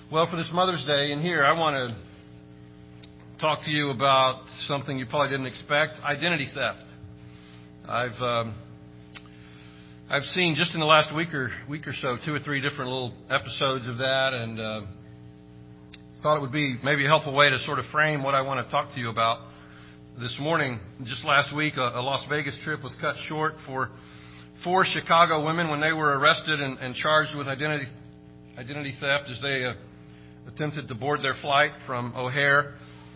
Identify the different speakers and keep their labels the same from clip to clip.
Speaker 1: Well, for this Mother's Day in here, I want to talk to you about something you probably didn't expect: identity theft. I've seen just in the last week or so 2 or 3 different little episodes of that, and thought it would be maybe a helpful way to sort of frame what I want to talk to you about this morning. Just last week, a Las Vegas trip was cut short for 4 Chicago women when they were arrested and charged with identity theft as they attempted to board their flight from O'Hare.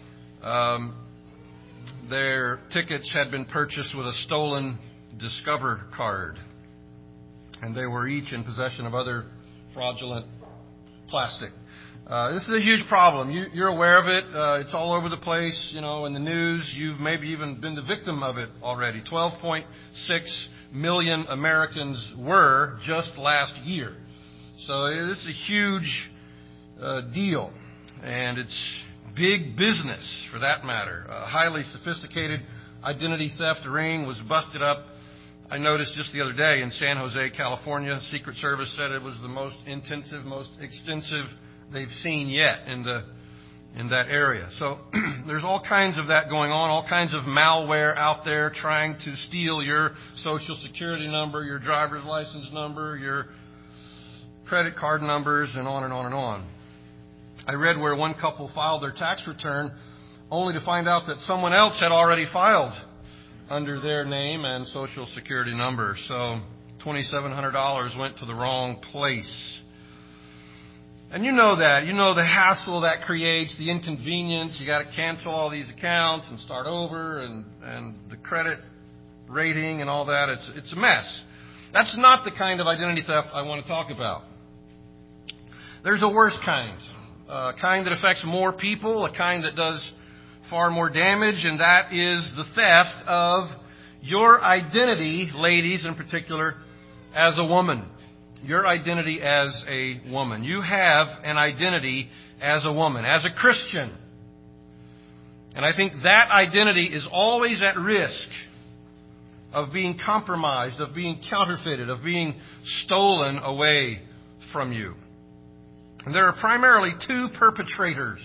Speaker 1: Their tickets had been purchased with a stolen Discover card, and they were each in possession of other fraudulent plastic. This is a huge problem. You're aware of it. It's all over the place, in the news. You've maybe even been the victim of it already. 12.6 million Americans were just last year. So this is a huge deal, and it's big business for that matter. A highly sophisticated identity theft ring was busted up, I noticed just the other day, in San Jose, California. Secret Service said it was the most intensive, most extensive they've seen yet in that area. So there's all kinds of that going on, all kinds of malware out there trying to steal your Social Security number, your driver's license number, your credit card numbers, and on and on and on. I read where one couple filed their tax return only to find out that someone else had already filed under their name and Social Security number. So $2,700 went to the wrong place. And you know that. You know the hassle that creates, the inconvenience. You got to cancel all these accounts and start over, and the credit rating and all that. It's a mess. That's not the kind of identity theft I want to talk about. There's a worse kind. A kind that affects more people, a kind that does far more damage, and that is the theft of your identity, ladies in particular, as a woman. Your identity as a woman. You have an identity as a woman, as a Christian. And I think that identity is always at risk of being compromised, of being counterfeited, of being stolen away from you. And there are primarily 2 perpetrators,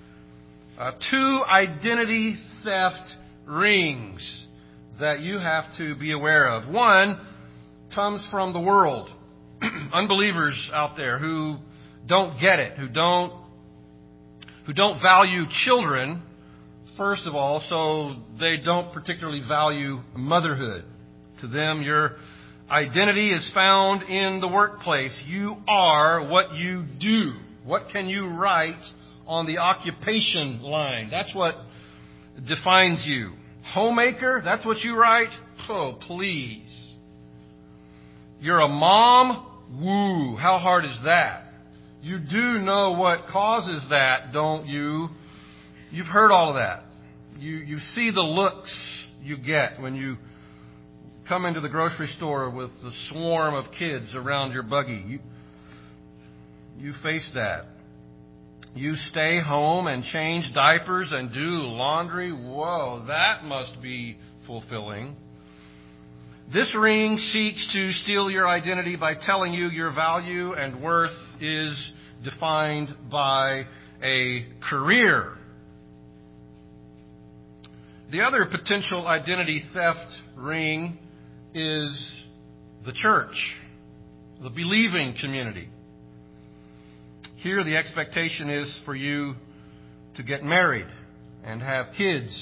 Speaker 1: 2 identity theft rings that you have to be aware of. One comes from the world. Unbelievers out there who don't get it, who don't value children, first of all, so they don't particularly value motherhood. To them, your identity is found in the workplace. You are what you do. What can you write on the occupation line? That's what defines you. Homemaker, that's what you write? Oh, please. You're a mom? Woo, how hard is that? You do know what causes that, don't you? You've heard all of that. You see the looks you get when you come into the grocery store with the swarm of kids around your buggy. You face that. You stay home and change diapers and do laundry. Whoa, that must be fulfilling. This ring seeks to steal your identity by telling you your value and worth is defined by a career. The other potential identity theft ring is the church, the believing community. Here the expectation is for you to get married and have kids.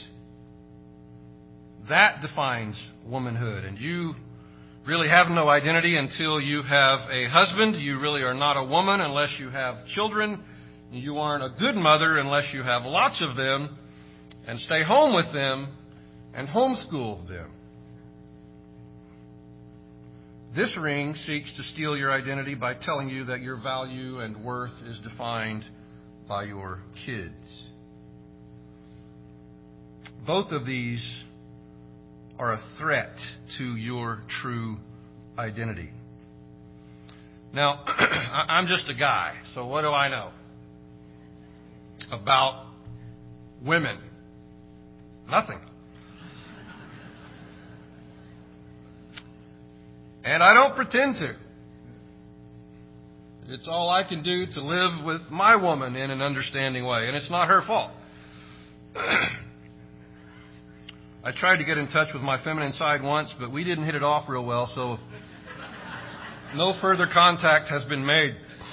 Speaker 1: That defines womanhood, and you really have no identity until you have a husband. You really are not a woman unless you have children. You aren't a good mother unless you have lots of them and stay home with them and homeschool them. This ring seeks to steal your identity by telling you that your value and worth is defined by your kids. Both of these are a threat to your true identity. Now, I'm just a guy, so what do I know about women? Nothing. And I don't pretend to. It's all I can do to live with my woman in an understanding way, and it's not her fault. I tried to get in touch with my feminine side once, but we didn't hit it off real well, so no further contact has been made.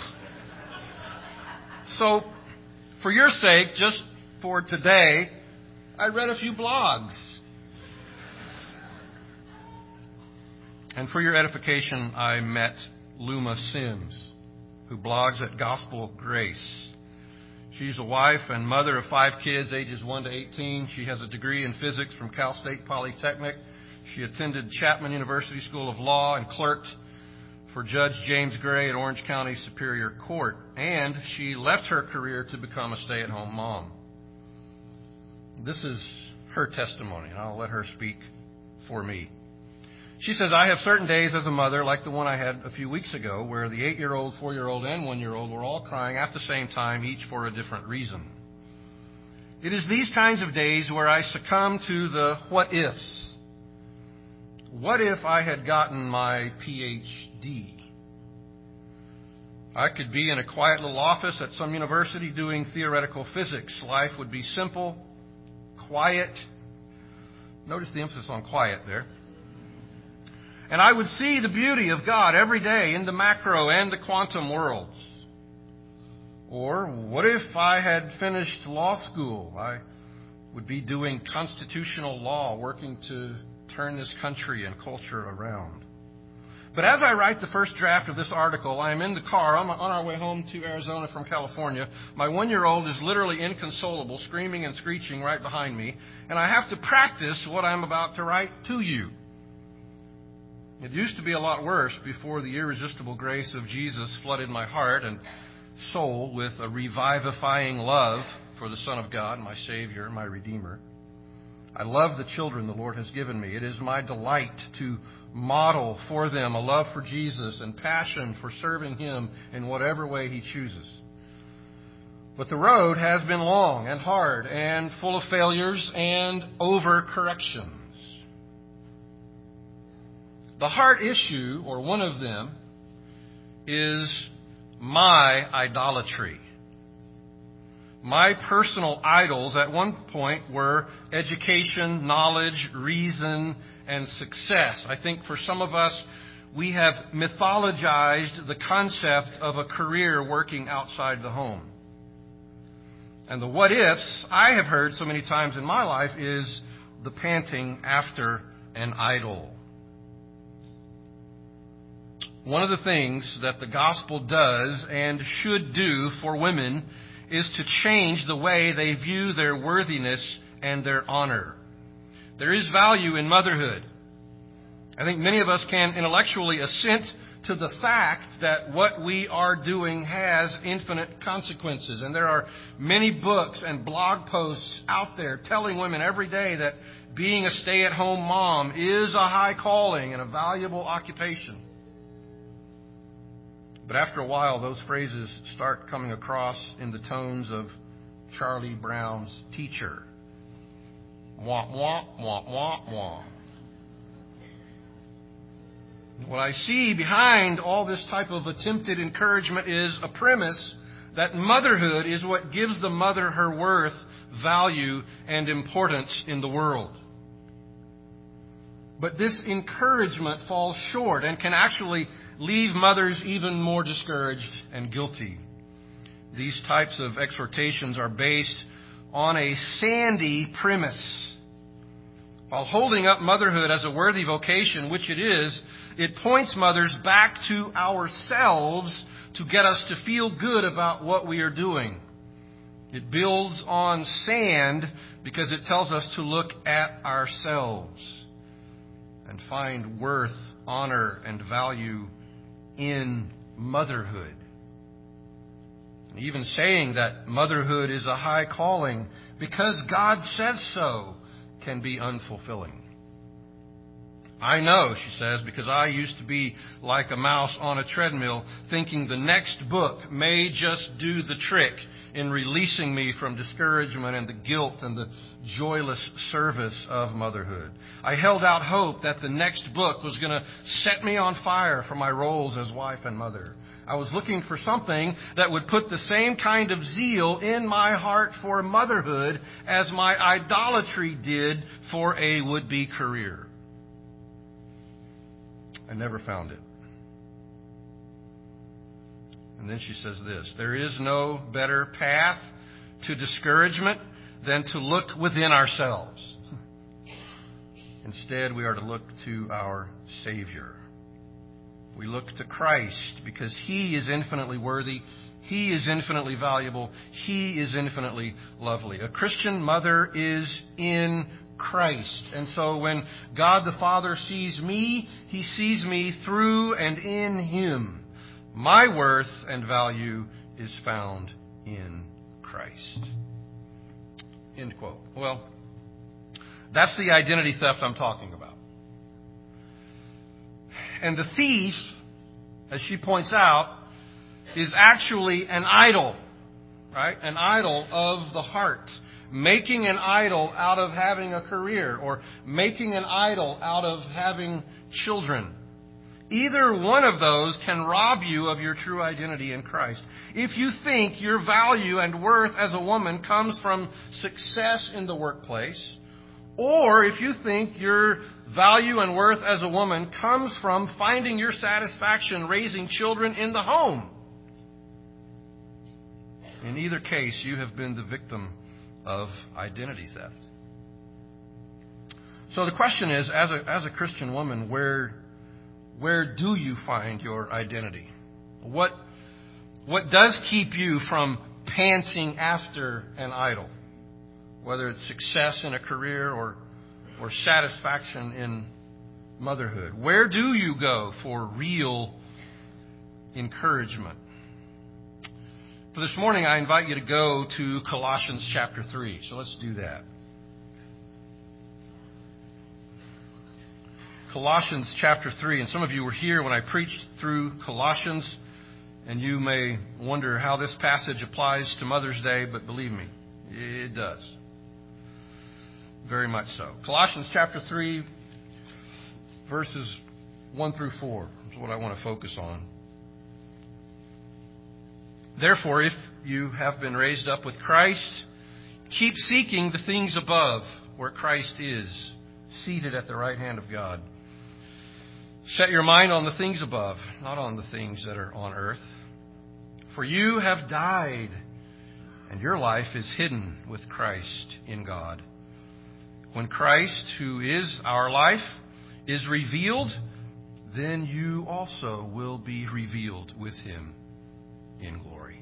Speaker 1: So, for your sake, just for today, I read a few blogs. And for your edification, I met Luma Sims, who blogs at Gospel Grace. She's a wife and mother of 5 kids, ages 1 to 18. She has a degree in physics from Cal State Polytechnic. She attended Chapman University School of Law and clerked for Judge James Gray at Orange County Superior Court. And she left her career to become a stay-at-home mom. This is her testimony, and I'll let her speak for me. She says, I have certain days as a mother, like the one I had a few weeks ago, where the 8-year-old, 4-year-old, and 1-year-old were all crying at the same time, each for a different reason. It is these kinds of days where I succumb to the what-ifs. What if I had gotten my PhD? I could be in a quiet little office at some university doing theoretical physics. Life would be simple, quiet. Notice the emphasis on quiet there. And I would see the beauty of God every day in the macro and the quantum worlds. Or what if I had finished law school? I would be doing constitutional law, working to turn this country and culture around. But as I write the first draft of this article, I am in the car on our way home to Arizona from California. My 1-year-old is literally inconsolable, screaming and screeching right behind me, and I have to practice what I'm about to write to you. It used to be a lot worse before the irresistible grace of Jesus flooded my heart and soul with a revivifying love for the Son of God, my Savior, my Redeemer. I love the children the Lord has given me. It is my delight to model for them a love for Jesus and passion for serving Him in whatever way He chooses. But the road has been long and hard and full of failures and overcorrections. The heart issue, or one of them, is my idolatry. My personal idols at one point were education, knowledge, reason, and success. I think for some of us, we have mythologized the concept of a career working outside the home. And the what-ifs I have heard so many times in my life is the panting after an idol. One of the things that the gospel does and should do for women is to change the way they view their worthiness and their honor. There is value in motherhood. I think many of us can intellectually assent to the fact that what we are doing has infinite consequences. And there are many books and blog posts out there telling women every day that being a stay-at-home mom is a high calling and a valuable occupation. But after a while, those phrases start coming across in the tones of Charlie Brown's teacher. Wah, wah, wah, wah, wah. What I see behind all this type of attempted encouragement is a premise that motherhood is what gives the mother her worth, value, and importance in the world. But this encouragement falls short and can actually leave mothers even more discouraged and guilty. These types of exhortations are based on a sandy premise. While holding up motherhood as a worthy vocation, which it is, it points mothers back to ourselves to get us to feel good about what we are doing. It builds on sand because it tells us to look at ourselves and find worth, honor, and value in motherhood. And even saying that motherhood is a high calling because God says so can be unfulfilling. I know, she says, because I used to be like a mouse on a treadmill, thinking the next book may just do the trick in releasing me from discouragement and the guilt and the joyless service of motherhood. I held out hope that the next book was going to set me on fire for my roles as wife and mother. I was looking for something that would put the same kind of zeal in my heart for motherhood as my idolatry did for a would-be career. I never found it. And then she says this, there is no better path to discouragement than to look within ourselves. Instead, we are to look to our Savior. We look to Christ because He is infinitely worthy. He is infinitely valuable. He is infinitely lovely. A Christian mother is in Christ. And so when God the Father sees me, He sees me through and in Him. My worth and value is found in Christ. End quote. Well, that's the identity theft I'm talking about. And the thief, as she points out, is actually an idol, right? An idol of the heart. Making an idol out of having a career, or making an idol out of having children. Either one of those can rob you of your true identity in Christ. If you think your value and worth as a woman comes from success in the workplace, or if you think your value and worth as a woman comes from finding your satisfaction raising children in the home, in either case, you have been the victim of identity theft. So the question is, as a Christian woman, where do you find your identity? What does keep you from panting after an idol? Whether it's success in a career or satisfaction in motherhood. Where do you go for real encouragement? For this morning, I invite you to go to Colossians chapter 3. So let's do that. Colossians chapter 3. And some of you were here when I preached through Colossians, and you may wonder how this passage applies to Mother's Day, but believe me, it does. Very much so. Colossians chapter 3, verses 1 through 4 is what I want to focus on. Therefore, if you have been raised up with Christ, keep seeking the things above, where Christ is, seated at the right hand of God. Set your mind on the things above, not on the things that are on earth. For you have died, and your life is hidden with Christ in God. When Christ, who is our life, is revealed, then you also will be revealed with Him in glory.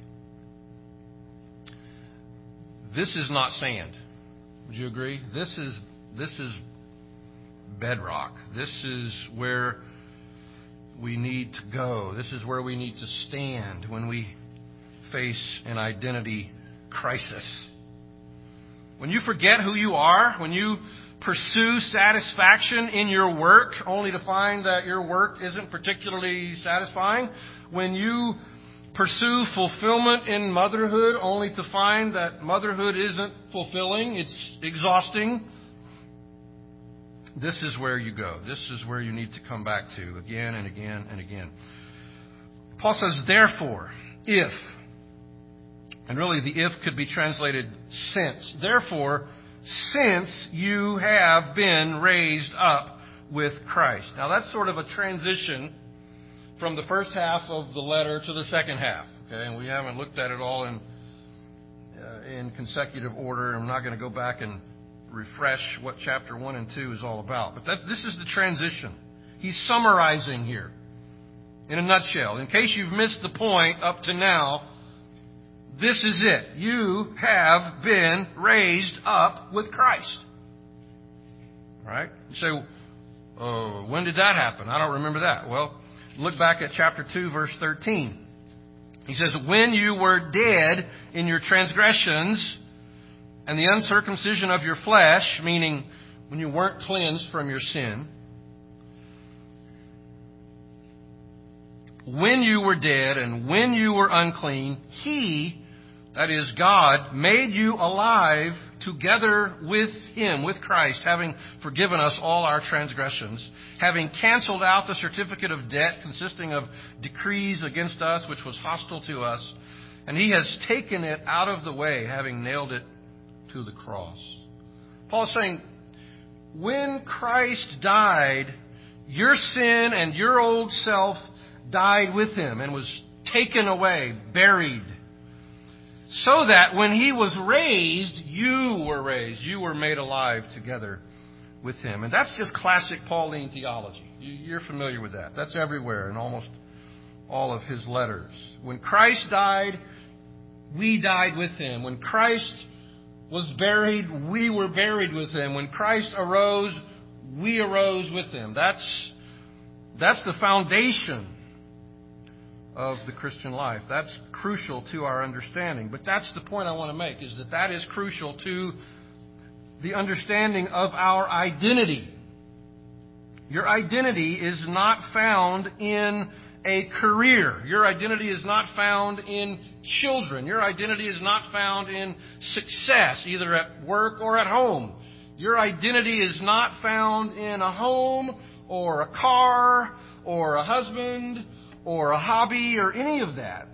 Speaker 1: This is not sand. Would you agree? This is bedrock. This is where we need to go. This is where we need to stand when we face an identity crisis. When you forget who you are, when you pursue satisfaction in your work only to find that your work isn't particularly satisfying, when you pursue fulfillment in motherhood only to find that motherhood isn't fulfilling, it's exhausting, this is where you go. This is where you need to come back to again and again and again. Paul says, therefore, if, and really the if could be translated since. Therefore, since you have been raised up with Christ. Now that's sort of a transition from the first half of the letter to the second half. Okay, and we haven't looked at it all in consecutive order. I'm not going to go back and refresh what chapter 1 and 2 is all about. But this is the transition. He's summarizing here in a nutshell. In case you've missed the point up to now, this is it. You have been raised up with Christ. All right? You say, when did that happen? I don't remember that. Well, look back at chapter 2, verse 13. He says, when you were dead in your transgressions and the uncircumcision of your flesh, meaning when you weren't cleansed from your sin, when you were dead and when you were unclean, He, that is God, made you alive together with Him, with Christ, having forgiven us all our transgressions, having canceled out the certificate of debt consisting of decrees against us, which was hostile to us, and He has taken it out of the way, having nailed it to the cross. Paul is saying, when Christ died, your sin and your old self died with Him and was taken away, buried, so that when He was raised, you were raised. You were made alive together with Him. And that's just classic Pauline theology. You're familiar with that. That's everywhere in almost all of his letters. When Christ died, we died with Him. When Christ was buried, we were buried with Him. When Christ arose, we arose with Him. That's the foundation of the Christian life. That's crucial to our understanding. But that's the point I want to make, is that is crucial to the understanding of our identity. Your identity is not found in a career. Your identity is not found in children. Your identity is not found in success, either at work or at home. Your identity is not found in a home or a car or a husband or a hobby or any of that.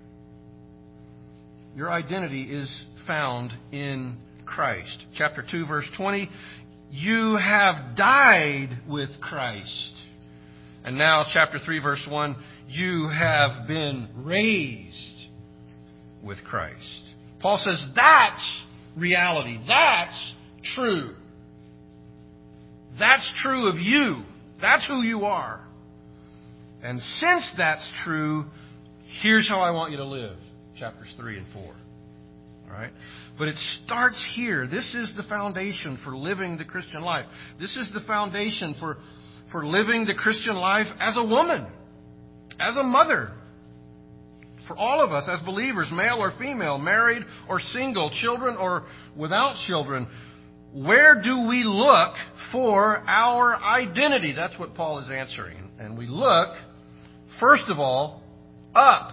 Speaker 1: Your identity is found in Christ. Chapter 2, verse 20, you have died with Christ. And now, chapter 3, verse 1, you have been raised with Christ. Paul says that's reality. That's true. That's true of you. That's who you are. And since that's true, here's how I want you to live. Chapters 3 and 4. All right? But it starts here. This is the foundation for living the Christian life. This is the foundation for living the Christian life as a woman, as a mother. For all of us as believers, male or female, married or single, children or without children, where do we look for our identity? That's what Paul is answering. And we look, first of all, up.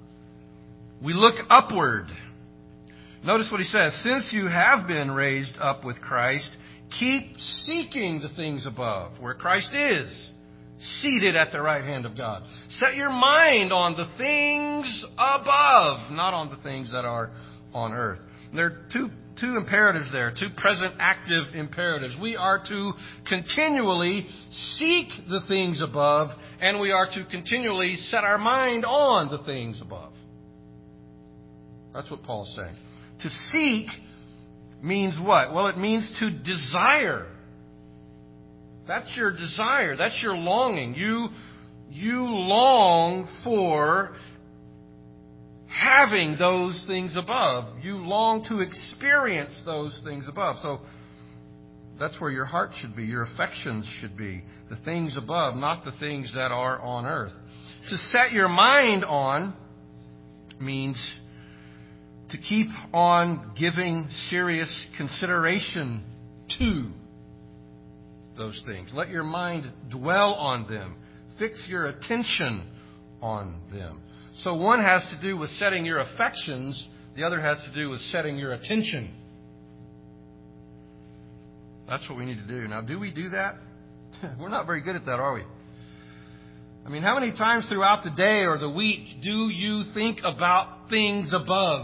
Speaker 1: We look upward. Notice what he says. Since you have been raised up with Christ, keep seeking the things above, where Christ is, seated at the right hand of God. Set your mind on the things above, not on the things that are on earth. There are two imperatives there, two present active imperatives. We are to continually seek the things above, and we are to continually set our mind on the things above. That's what Paul's saying. To seek means what? Well, it means to desire. That's your desire. That's your longing. You long for having those things above. You long to experience those things above. So that's where your heart should be. Your affections should be. The things above, not the things that are on earth. To set your mind on means to keep on giving serious consideration to those things. Let your mind dwell on them. Fix your attention on them. So one has to do with setting your affections. The other has to do with setting your attention. That's what we need to do. Now, do we do that? We're not very good at that, are we? I mean, how many times throughout the day or the week do you think about things above?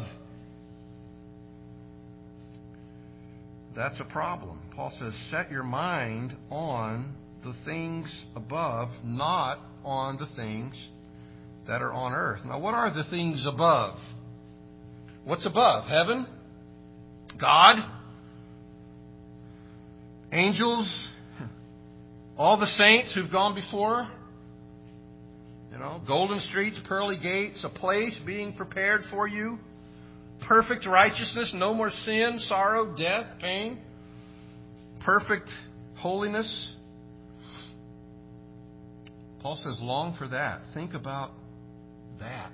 Speaker 1: That's a problem. Paul says, set your mind on the things above, not on the things that are on earth. Now, what are the things above? What's above? Heaven? God? Angels? All the saints who've gone before? You know, golden streets, pearly gates, a place being prepared for you. Perfect righteousness, no more sin, sorrow, death, pain. Perfect holiness. Paul says, long for that. Think about that.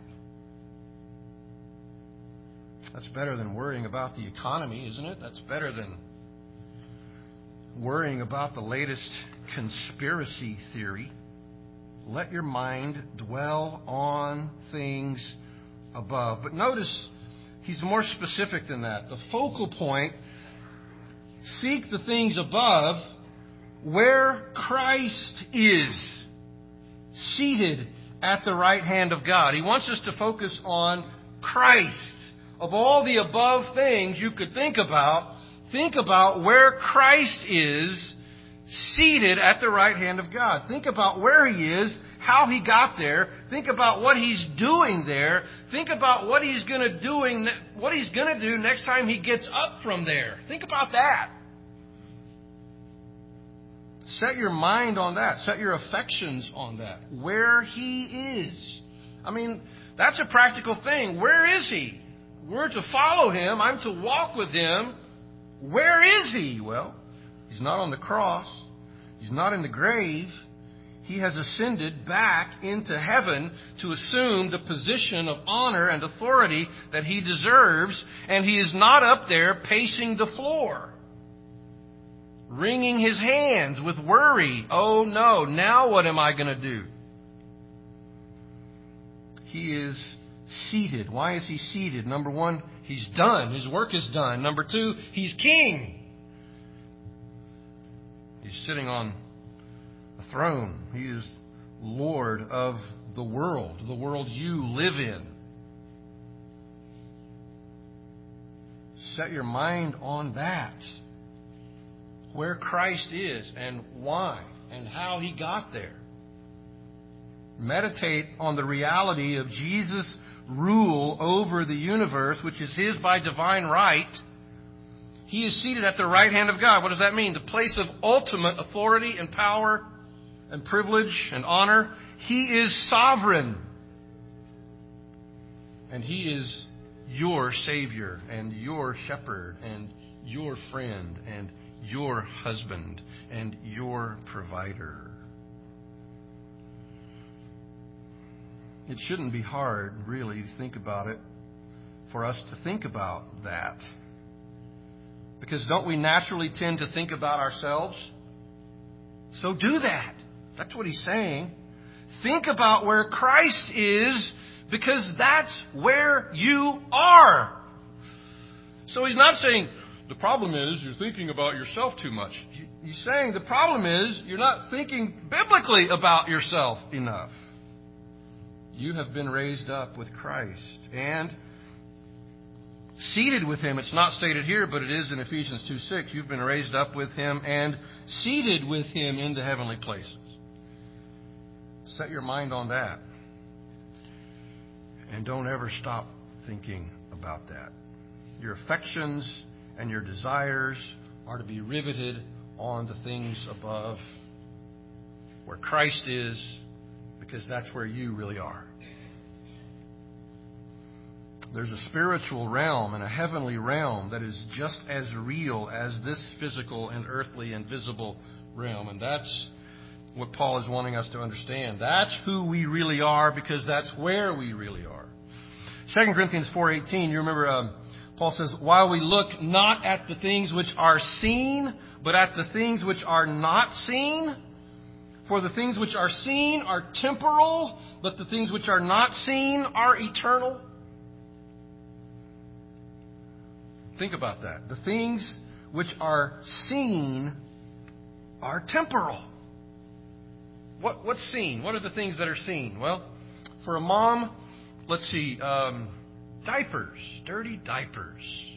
Speaker 1: That's better than worrying about the economy, isn't it? That's better than worrying about the latest conspiracy theory. Let your mind dwell on things above. But notice he's more specific than that. The focal point, seek the things above where Christ is seated at the right hand of God. He wants us to focus on Christ. Of all the above things you could think about where Christ is seated at the right hand of God. Think about where He is, how He got there. Think about what He's doing there. Think about what He's going to do next time He gets up from there. Think about that. Set your mind on that. Set your affections on that. Where He is. I mean, that's a practical thing. Where is He? We're to follow Him. I'm to walk with Him. Where is He? Well, He's not on the cross. He's not in the grave. He has ascended back into heaven to assume the position of honor and authority that He deserves. And He is not up there pacing the floor, wringing His hands with worry. Oh no, now what am I going to do? He is seated. Why is He seated? Number one, He's done. His work is done. Number two, He's king. He's sitting on a throne. He is Lord of the world you live in. Set your mind on that. Where Christ is and why and how He got there. Meditate on the reality of Jesus' rule over the universe, which is His by divine right. He is seated at the right hand of God. What does that mean? The place of ultimate authority and power and privilege and honor. He is sovereign. And He is your Savior and your shepherd and your friend and your husband and your provider. It shouldn't be hard, really, to think about it, for us to think about that. Because don't we naturally tend to think about ourselves? So do that. That's what He's saying. Think about where Christ is, because that's where you are. So He's not saying, the problem is you're thinking about yourself too much. He's saying the problem is you're not thinking biblically about yourself enough. You have been raised up with Christ and seated with Him. It's not stated here, but it is in Ephesians 2:6. You've been raised up with Him and seated with Him in the heavenly places. Set your mind on that. And don't ever stop thinking about that. Your affections and your desires are to be riveted on the things above, where Christ is, because that's where you really are. There's a spiritual realm and a heavenly realm that is just as real as this physical and earthly and visible realm. And that's what Paul is wanting us to understand. That's who we really are, because that's where we really are. 2 Corinthians 4:18, you remember Paul says, while we look not at the things which are seen, but at the things which are not seen. For the things which are seen are temporal, but the things which are not seen are eternal. Think about that. The things which are seen are temporal. What's seen? What are the things that are seen? Well, for a mom, let's see, diapers, dirty diapers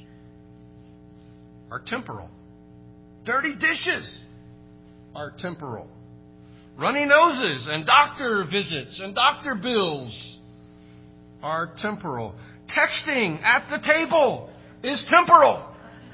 Speaker 1: are temporal. Dirty dishes are temporal. Runny noses and doctor visits and doctor bills are temporal. Texting at the table is temporal.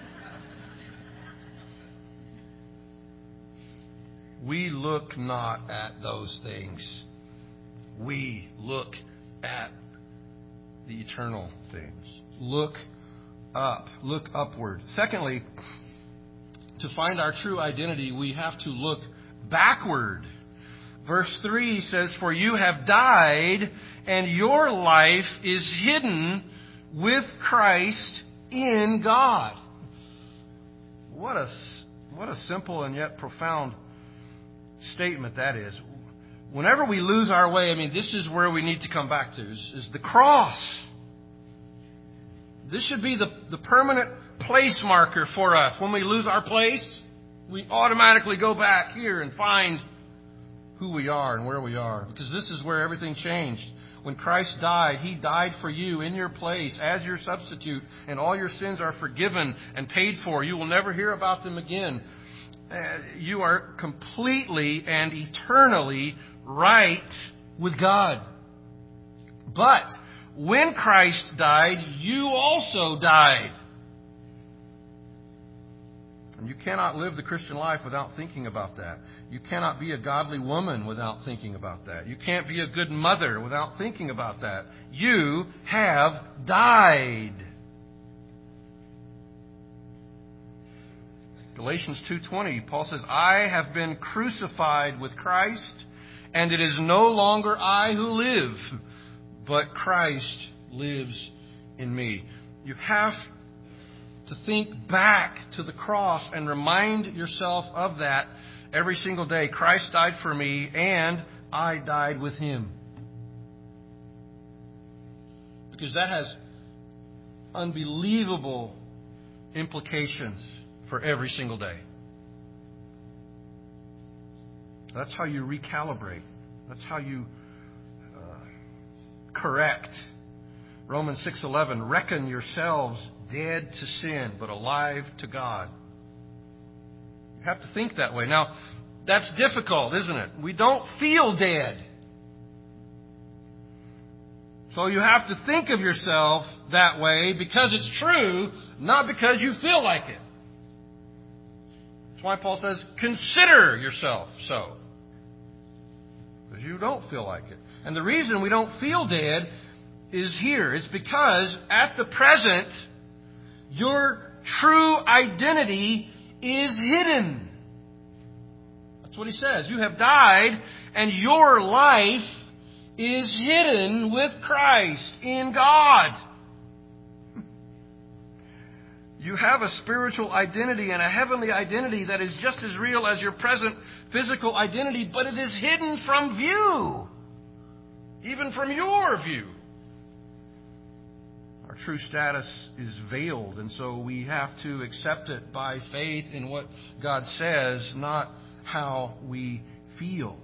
Speaker 1: We look not at those things. We look at the eternal things. Look up. Look upward. Secondly, to find our true identity, we have to look backward. Verse 3 says, for you have died, and your life is hidden with Christ in God. What a simple and yet profound statement that is. whenever we lose our way, this is where we need to come back to, is the cross. This should be the permanent place marker for us. When we lose our place, we automatically go back here and find who we are and where we are. Because this is where everything changed. When Christ died, He died for you in your place as your substitute, and all your sins are forgiven and paid for. You will never hear about them again. You are completely and eternally right with God. But when Christ died, you also died. And you cannot live the Christian life without thinking about that. You cannot be a godly woman without thinking about that. You can't be a good mother without thinking about that. You have died. Galatians 2:20, Paul says, I have been crucified with Christ, and it is no longer I who live, but Christ lives in me. You have to think back to the cross and remind yourself of that every single day. Christ died for me, and I died with Him. Because that has unbelievable implications for every single day. That's how you recalibrate. That's how you correct. Romans 6:11, reckon yourselves dead to sin, but alive to God. You have to think that way. Now, that's difficult, isn't it? We don't feel dead. So you have to think of yourself that way because it's true, not because you feel like it. That's why Paul says, consider yourself so. Because you don't feel like it. And the reason we don't feel dead is here. It's because at the present, your true identity is hidden. That's what he says. You have died, and your life is hidden with Christ in God. You have a spiritual identity and a heavenly identity that is just as real as your present physical identity, but it is hidden from view, even from your view. Our true status is veiled, and so we have to accept it by faith in what God says, not how we feel.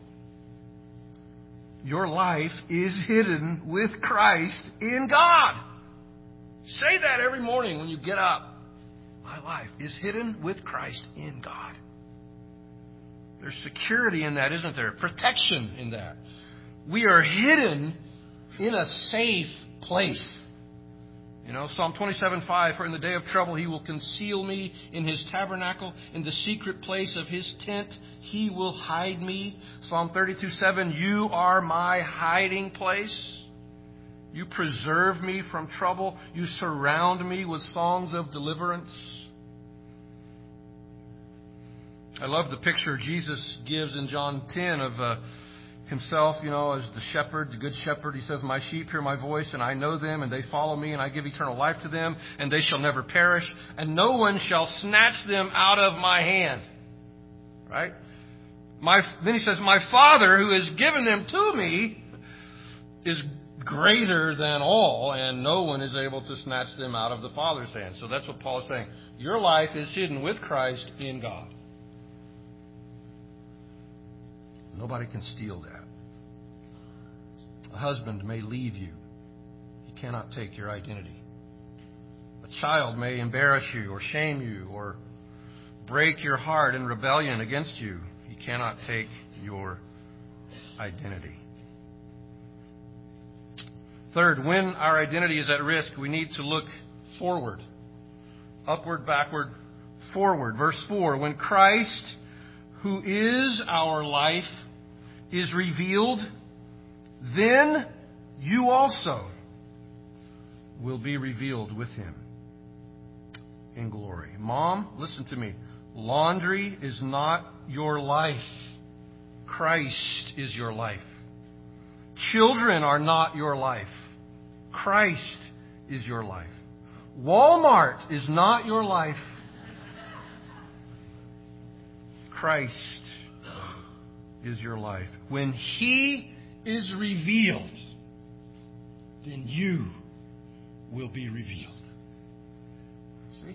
Speaker 1: Your life is hidden with Christ in God. Say that every morning when you get up. My life is hidden with Christ in God. There's security in that, isn't there? Protection in that. We are hidden in a safe place. Psalm 27:5, for in the day of trouble He will conceal me in His tabernacle. In the secret place of His tent He will hide me. Psalm 32:7, you are my hiding place. You preserve me from trouble. You surround me with songs of deliverance. I love the picture Jesus gives in John 10 of Himself, as the shepherd, the good shepherd. He says, my sheep hear my voice, and I know them, and they follow me, and I give eternal life to them, and they shall never perish, and no one shall snatch them out of my hand. Right? Then He says, my Father who has given them to me is greater than all, and no one is able to snatch them out of the Father's hand. So that's what Paul is saying. Your life is hidden with Christ in God. Nobody can steal that. A husband may leave you. He cannot take your identity. A child may embarrass you or shame you or break your heart in rebellion against you. He cannot take your identity. Third, when our identity is at risk, we need to look forward. Upward, backward, forward. Verse 4, when Christ, who is our life, is revealed, then you also will be revealed with Him in glory. Mom, listen to me. Laundry is not your life. Christ is your life. Children are not your life. Christ is your life. Walmart is not your life. is your life. When He is revealed, then you will be revealed. See?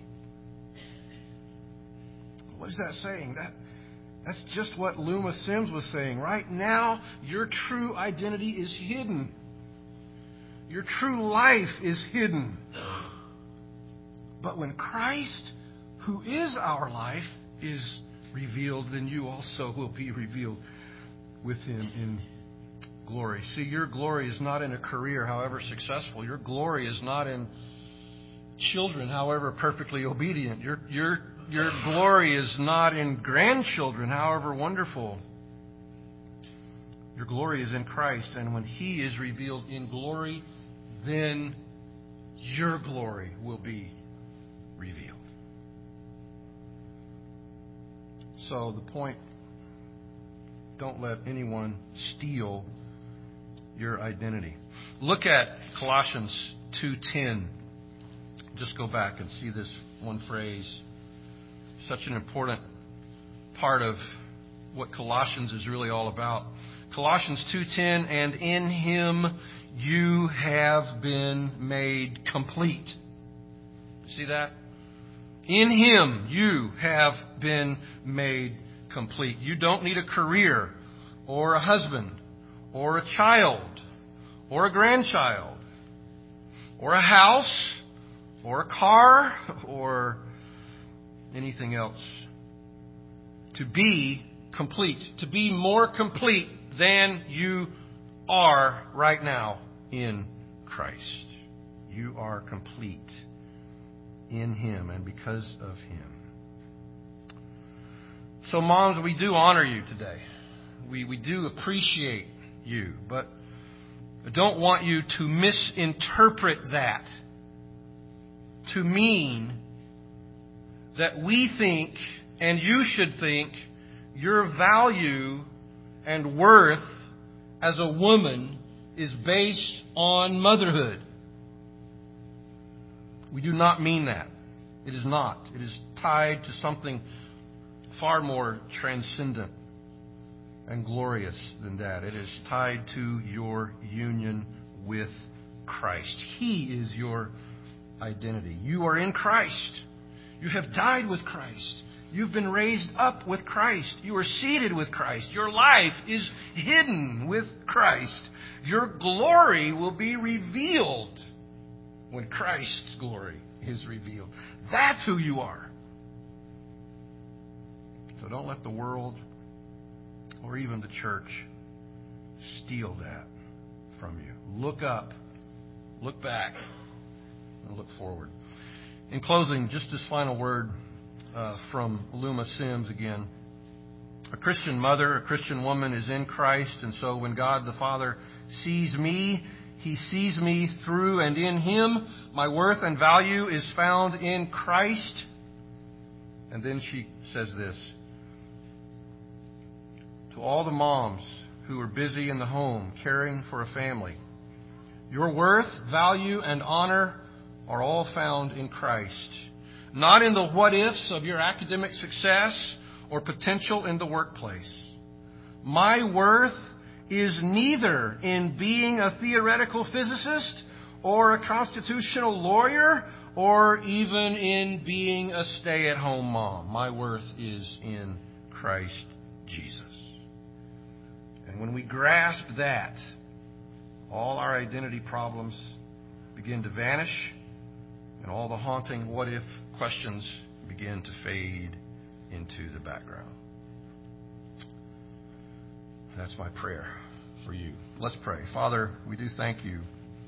Speaker 1: What is that saying? That's just what Luma Sims was saying. Right now, your true identity is hidden. Your true life is hidden. But when Christ, who is our life, is revealed, then you also will be revealed with Him in glory. See, your glory is not in a career, however successful. Your glory is not in children, however perfectly obedient. Your glory is not in grandchildren, however wonderful. Your glory is in Christ, and when He is revealed in glory, then your glory will be revealed. So the point, don't let anyone steal your identity. Look at Colossians 2:10. Just go back and see this one phrase. Such an important part of what Colossians is really all about. Colossians 2:10, and in Him you have been made complete. See that? In Him you have been made complete. You don't need a career or a husband or a child or a grandchild or a house or a car or anything else to be complete, to be more complete than you are right now in Christ. You are complete in Him and because of Him. So moms, we do honor you today. We do appreciate you, but I don't want you to misinterpret that to mean that we think, and you should think, your value and worth as a woman is based on motherhood. We do not mean that. It is not. It is tied to something far more transcendent and glorious than that. It is tied to your union with Christ. He is your identity. You are in Christ. You have died with Christ. You've been raised up with Christ. You are seated with Christ. Your life is hidden with Christ. Your glory will be revealed when Christ's glory is revealed. That's who you are. So don't let the world or even the church steal that from you. Look up, look back, and look forward. In closing, just this final word from Luma Sims again. A Christian mother, a Christian woman is in Christ, and so when God the Father sees me, He sees me through and in Him. My worth and value is found in Christ. And then she says this. To all the moms who are busy in the home caring for a family, your worth, value, and honor are all found in Christ. Not in the what-ifs of your academic success or potential in the workplace. My worth is neither in being a theoretical physicist or a constitutional lawyer or even in being a stay-at-home mom. My worth is in Christ Jesus. And when we grasp that, all our identity problems begin to vanish, and all the haunting what-if questions begin to fade into the background. That's my prayer for you. Let's pray. Father, we do thank you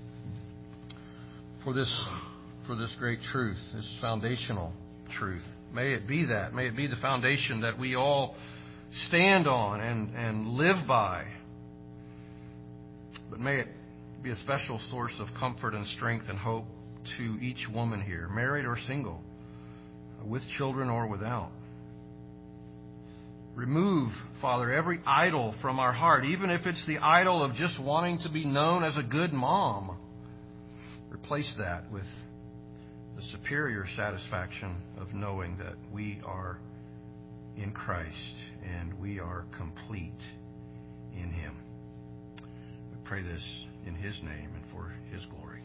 Speaker 1: for this great truth, this foundational truth. May it be that. May it be the foundation that we all stand on and live by. But may it be a special source of comfort and strength and hope to each woman here, married or single, with children or without. Remove, Father, every idol from our heart, even if it's the idol of just wanting to be known as a good mom. Replace that with the superior satisfaction of knowing that we are in Christ and we are complete in Him. We pray this in His name and for His glory.